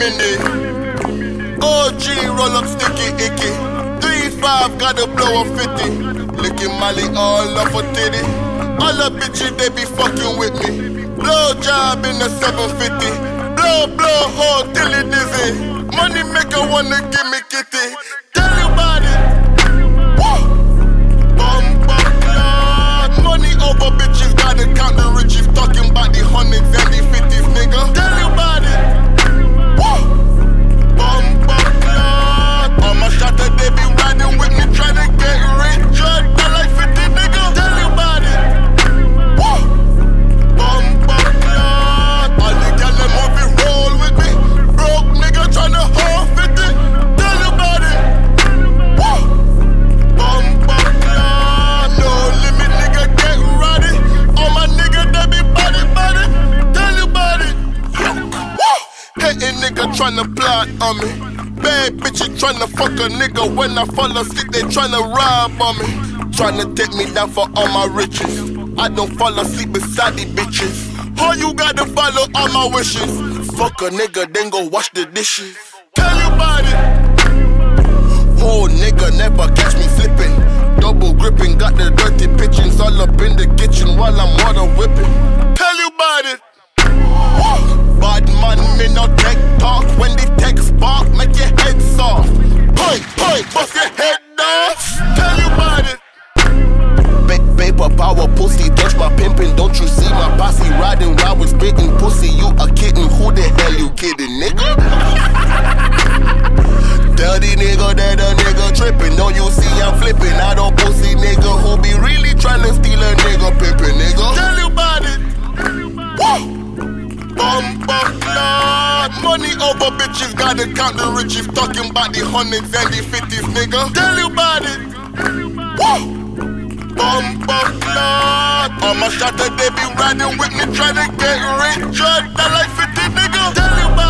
mini. OG roll up sticky icky. 3-5 gotta blow a 50. Licking Molly all off a titty. All the bitches they be fucking with me. Blow job in the 750. Blow hole till it dizzy. Money maker wanna give me kitty. Tell you about it. Money over bitches, gotta count the riches. Talking about the hundreds and the 50s, nigga. Tell you about it. All my shotters, they be riding with me, tryna get rich. I like 50, nigga. Tell you about it. All the gal that movie roll with me. Broke nigga tryna hold 50. Tell you about it. No limit, nigga, get ready. All my niggas, they be body. Tell you about it. Hating nigga tryna plot on me. Bad bitches tryna fuck a nigga. When I fall asleep, they tryna rob on me. Tryna take me down for all my riches. I don't fall asleep beside these bitches. All you gotta follow all my wishes. Fuck a nigga, then go wash the dishes. Tell you about it. Oh nigga, never catch me slipping. Double gripping, got the dirty pitchings all up in the kitchen while I'm water whipping. Tell you about it. Bad man, me no tech talk. When the tech spark, make your head soft. Point, bust your head off. Tell you about it. Paper power pussy, touch my pimpin'. Don't you see my posse riding while we spittin' pussy? You a kitten, who the hell you kidding, nigga? Tell the nigga that a nigga trippin'. Don't you see I'm flippin'? I don't pussy nigga who be really tryna steal a nigga pimpin', nigga. Tell you about it. Money over bitches, gotta count the riches. Talking about the hundreds and the 50s, nigga. Tell you about it. All my shotters, they be riding with me, tryna get rich. I like 50, nigga. Tell you about it.